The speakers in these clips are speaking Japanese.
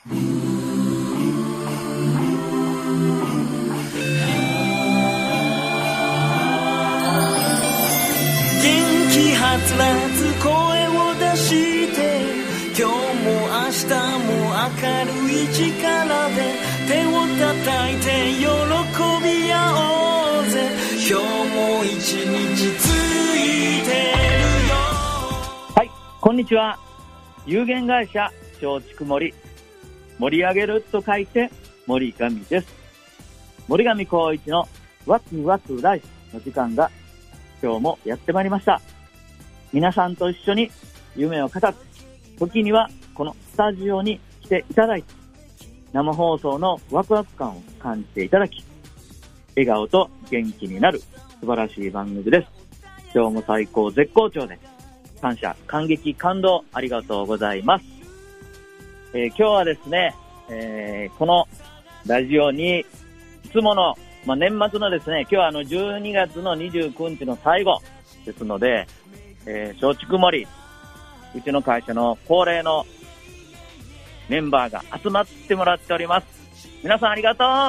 気はつらつ声を出して今日も明日も明るい力で手を叩いて喜び合おうぜ今日も一日ついてるよ。 はい、こんにちは。有限会社松竹森、盛り上げると書いて森上です。森上光一のワクワクライフの時間が今日もやってまいりました。皆さんと一緒に夢を語って、時にはこのスタジオに来ていただいて、生放送のワクワク感を感じていただき、笑顔と元気になる素晴らしい番組です。今日も最高絶好調で、感謝、感激、感動ありがとうございます。今日はですね、このラジオにいつもの、年末のですね、今日は12月の29日の最後ですので、松竹森、うちの会社の恒例のメンバーが集まってもらっております。皆さんありがとう。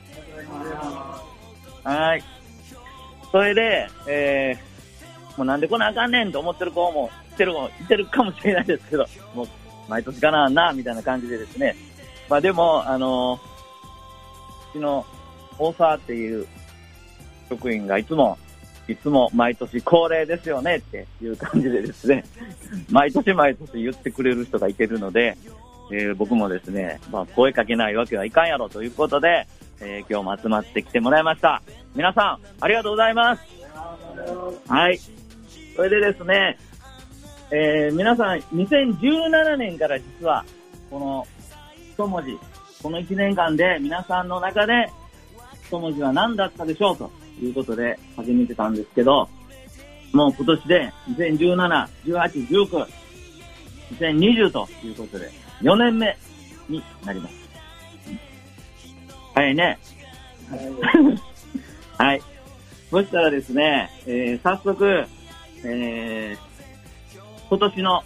はい。それで、もうなんで来なあかんねんと思ってる子もいてるかもしれないですけど、もう毎年かなみたいな感じでですね。でも、うちの大沢っていう職員がいつも毎年恒例ですよねっていう感じでですね、毎年言ってくれる人がいてるので、僕もですね、声かけないわけはいかんやろということで、今日も集まってきてもらいました。皆さんありがとうございます。はい。それでですね、皆さん2017年から実はこの一文字、この1年間で皆さんの中で一文字は何だったでしょうということで始めてたんですけど、もう今年で2017、18、19、2020ということで4年目になります。はいね。はい。そしたらですね、早速、今年の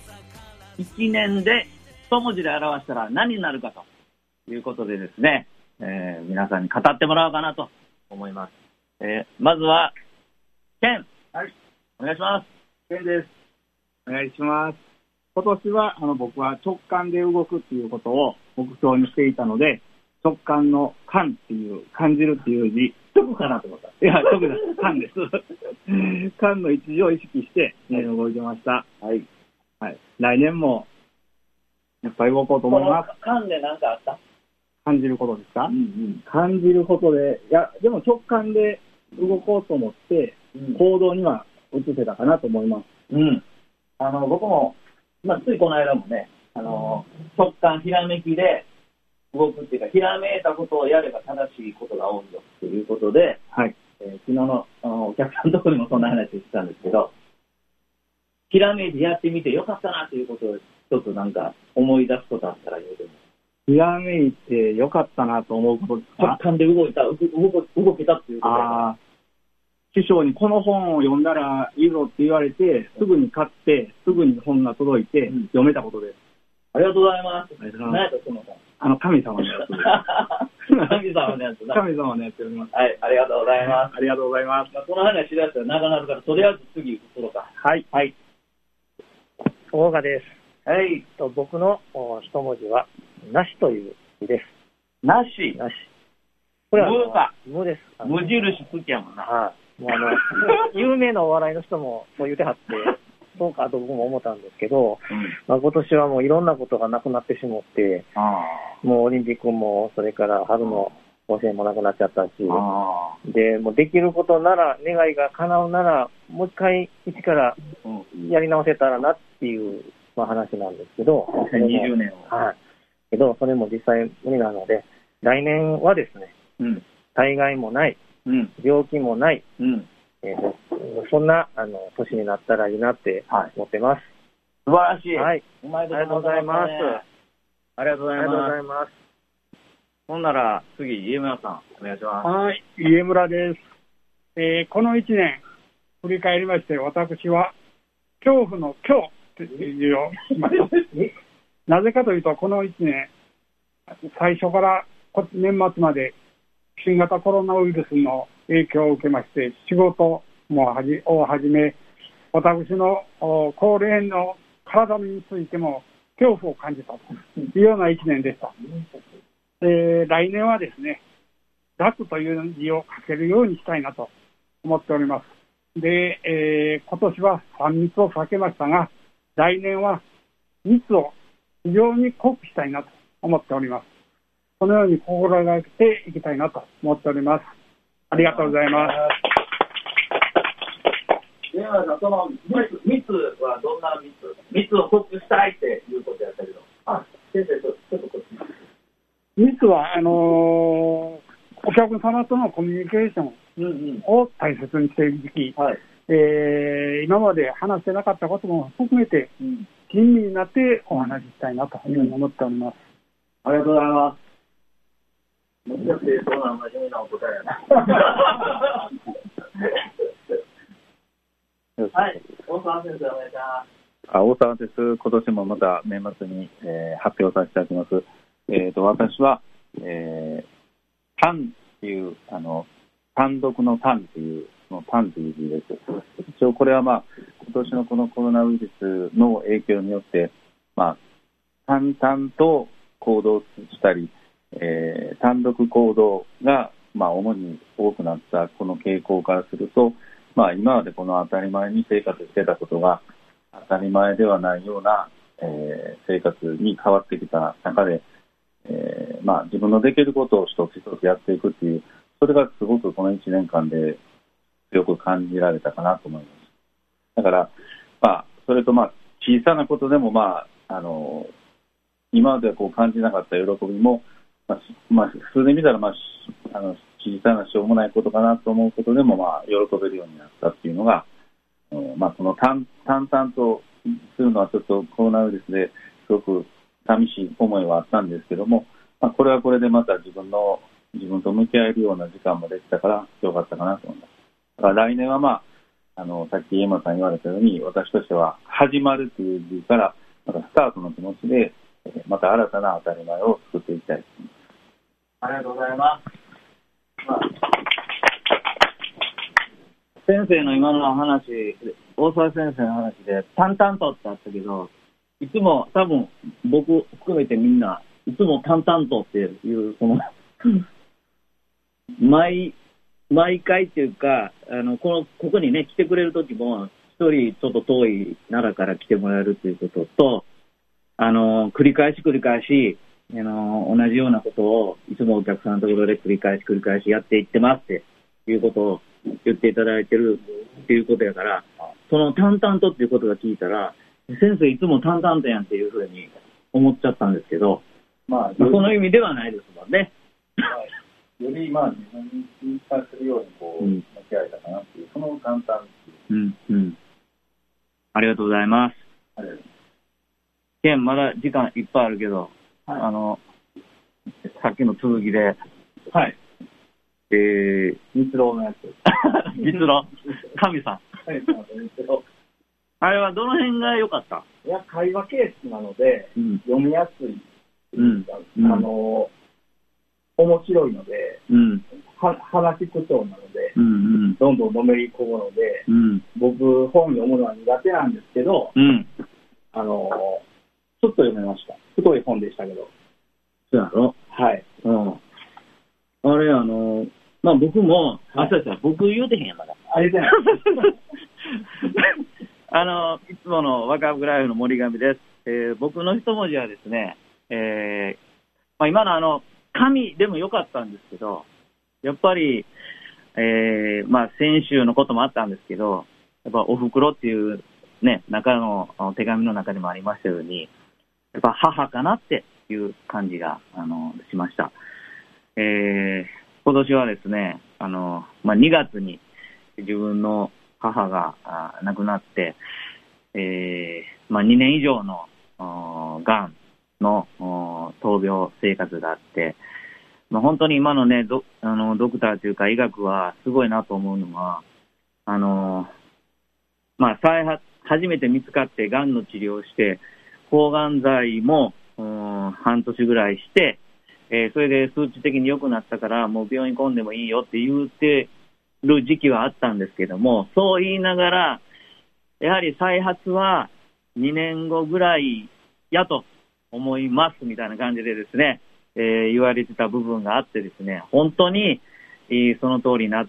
1年で一文字で表したら何になるかということでですね、皆さんに語ってもらおうかなと思います。まずは、ケン。 はい。 お願いします。 ケンです。お願いします。今年は、僕は直感で動くっていうことを目標にしていたので、直感の感っていう、感じるっていう字、直かなと思った。いや、直です。感です。感の一字を意識して、動いてました。 はい。 はい。来年も、やっぱり動こうと思います。 感で何かあった？ 感じることですか？ うんうん。 感じることで、いや、でも直感で動こうと思って、行動には移せたかなと思います。 うん。僕も、ついこの間もね、直感、ひらめきで動くっていうか、ひらめいたことをやれば正しいことが多いよっていうことで、 はい。 昨日のお客さんのところにもそんな話してたんですけど、ひらめいてやってみてよかったなということを一つなんか思い出すことあったら言うても。 ひらめいてよかったなと思うことですか？ 直感で動けたっていうことで。 師匠にこの本を読んだらいいぞって言われて、すぐに買って、すぐに本が届いて、読めたことです。 ありがとうございます。 ありがとうございます。 何やったその本？ 神様のやつ。 神様のやつな。 神様のやつ読みます。 はい、ありがとうございます。 ありがとうございます。 この話しだしたら長なるから、とりあえず次行こうか。 はい。 はい。 大賀です。 はい。 僕の一文字は、なしという字です。 なし。 なし。これは無か。 無です。 無印好きやもんな。 はい。もう有名なお笑いの人もそう言ってはって、そうかと僕も思ったんですけど、今年はもういろんなことがなくなってしまって、もうオリンピックも、それから春の甲子園もなくなっちゃったし、で、もうできることなら、願いが叶うなら、もう一回一からやり直せたらなっていう、話なんですけど、 2020年を。 はい。けど、それも実際無理なので、来年はですね、災害もない、病気もない、そんな年になったらいいなって思ってます。 素晴らしい。 はい。 ありがとうございます。ありがとうございます。ほんなら、次、家村さん、お願いします。 はい、家村です。この1年、振り返りまして、私は、恐怖の恐っていう字をしました。なぜかというと、この1年、 最初から年末まで新型コロナウイルスの影響を受けまして、仕事もをはじめ、私の高齢の体についても恐怖を感じたというような一年でした。来年はですね、楽という字を書けるようにしたいなと思っております。で、今年は3密を避けましたが、来年は密を非常に濃くしたいなと思っております。このように心がけていきたいなと思っております。ありがとうございます。 では、その密はどんな密を濃くしたいっていうことやったけど、先生、ちょっとこっち。 密は、お客様とのコミュニケーションを大切にしている時期、今まで話してなかったことも含めて、親身になってお話ししたいなというふうに思っております。 ありがとうございます。もしかしてそうなの真面目なお答えやな。はい、大沢先生お願いします。 大沢です。今年もまた年末に、発表させていただきます。私は、単っていう、単独の単っていう、単という字です。一応これは今年のこのコロナウイルスの影響によって、淡々と行動したり、単独行動が、主に多くなったこの傾向からすると、今までこの当たり前に生活してたことが当たり前ではないような、生活に変わってきた中で、自分のできることを一つ一つやっていくっていう、それがすごくこの1年間で強く感じられたかなと思います。だから、それと小さなことでも、今まではこう感じなかった喜びも、普通で見たら、小さなしょうもないことかなと思うことでも、喜べるようになったっていうのが、その淡々とするのはちょっとコロナウイルスですごく寂しい思いはあったんですけども、これはこれでまた自分と向き合えるような時間もできたからよかったかなと思います。だから来年はさっき家山さん言われたように、私としては始まるという字からまたスタートの気持ちで、また新たな当たり前を作っていきたいと思います。 ありがとうございます。 先生の今の話、大沢先生の話で淡々とってあったけど、いつも多分僕含めてみんないつも淡々とっていうこの毎回っていうか、ここにね来てくれる時も一人ちょっと遠い奈良から来てもらえるということと、繰り返し同じようなことをいつもお客さんのところで繰り返しやっていってますっていうことを言っていただいてるっていうことやから、その淡々とっていうことが聞いたら、先生いつも淡々とやんっていうふうに思っちゃったんですけど、その意味ではないですもんね。 より自分に気化するように向き合えたかなっていう、その淡々っていう。 ありがとうございます。 ありがとうございます。 ケン、まだ時間いっぱいあるけど、さっきの続きで、 蜜蝋のやつ。 蜜蝋神さん。あれはどの辺が良かった？ いや、会話形式なので、読みやすい。面白いので、話口調なので、どんどんのめり込むので、僕、本読むのは苦手なんですけど、ちょっと読めました。太い本でしたけど。 そうやろ？ はい。 あれ、僕も、僕言うてへんやん、まだ。 ありがとうございます。 いつもの若ぶライフの森上です。僕の一文字はですね、今の神でもよかったんですけど、やっぱり、先週のこともあったんですけど、やっぱお袋っていうね、中の手紙の中にもありましたように、やっぱ母かなっていう感じが、しました。今年はですね、2月に自分の母が亡くなって、2年以上のがんの闘病生活があって、本当に今のね、ドクターというか医学はすごいなと思うのは、初めて見つかってがんの治療をして、抗がん剤も半年ぐらいして、 それで数値的に良くなったから、もう病院混んでもいいよって言ってる時期はあったんですけども、そう言いながら、やはり再発は2年後ぐらいやと思いますみたいな感じでですね、言われてた部分があってですね、本当に、その通りになって、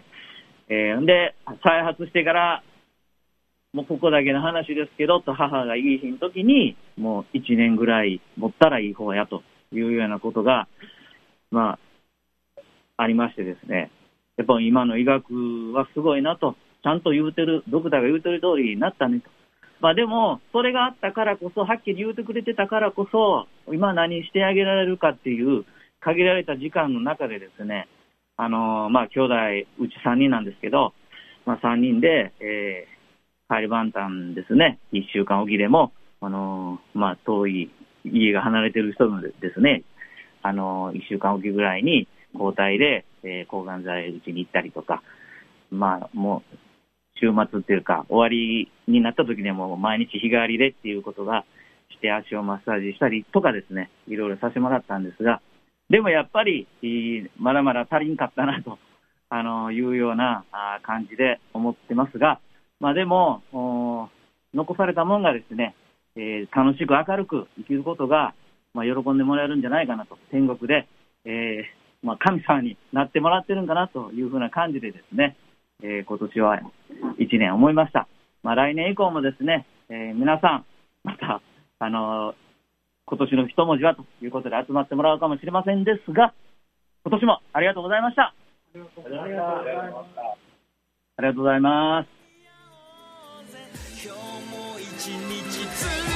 で、再発してから、もうここだけの話ですけど、と母がいい日の時に、もう1年ぐらい持ったらいい方やというようなことが、まあ、ありましてですね、やっぱ今の医学はすごいなと、ちゃんと言うてる、ドクターが言うてる通りになったねと。まあでも、それがあったからこそ、はっきり言うてくれてたからこそ、今何してあげられるかっていう限られた時間の中でですね、まあ兄弟、うち3人なんですけど、まあ3人で、帰り晩餐ですね、1週間おきでも、まあ遠い家が離れてる人のですね、1週間おきぐらいに交代で、抗がん剤打ちに行ったりとか、まあもう、週末っていうか、終わりになった時でも毎日日替わりでっていうことがして足をマッサージしたりとかですね、いろいろさせてもらったんですが、でもやっぱり、まだまだ足りんかったなと、いうような感じで思ってますが、まあでも、残されたもんがですね、楽しく明るく生きることが、まあ喜んでもらえるんじゃないかなと、天国で、まあ神様になってもらってるんかなというふうな感じでですね、今年は1年思いました。まあ、来年以降もですね、皆さん、また、今年の一文字はということで集まってもらうかもしれませんですが、今年もありがとうございました。ありがとうございます。 今日も一日